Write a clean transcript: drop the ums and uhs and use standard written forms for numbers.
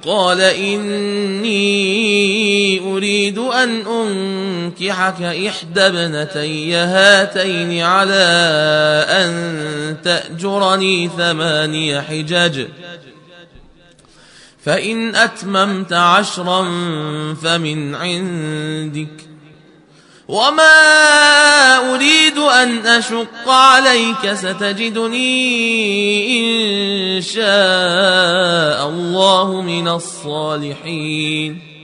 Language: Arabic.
قال إني أريد أن أنكحك إحدى ابنتي هاتين على أن تأجرني 8 حجج فإن أتممت 10 فمن عندك وما أريد أن أشق عليك ستجدني إن شاء الله من الصالحين